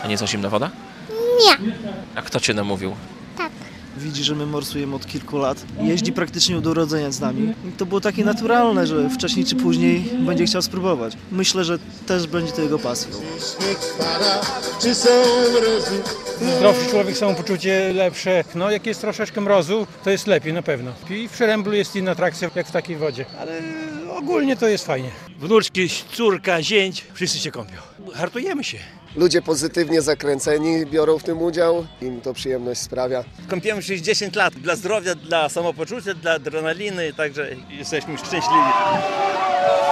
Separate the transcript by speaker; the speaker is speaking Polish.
Speaker 1: nie jest zimna woda?
Speaker 2: Nie.
Speaker 1: A kto cię namówił?
Speaker 2: Tak.
Speaker 3: Widzi, że my morsujemy od kilku lat. Jeździ praktycznie od urodzenia z nami. I to było takie naturalne, że wcześniej czy później będzie chciał spróbować. Myślę, że też będzie to jego pasją.
Speaker 4: Zdrowszy człowiek, samopoczucie lepsze. No jak jest troszeczkę mrozu, to jest lepiej na pewno. I w Przeręblu jest inna atrakcja jak w takiej wodzie. Ale ogólnie to jest fajnie.
Speaker 5: Wnuczki, córka, zięć, wszyscy się kąpią. Hartujemy się.
Speaker 6: Ludzie pozytywnie zakręceni biorą w tym udział, im to przyjemność sprawia.
Speaker 5: Kąpiemy się już 10 lat dla zdrowia, dla samopoczucia, dla adrenaliny, także jesteśmy szczęśliwi.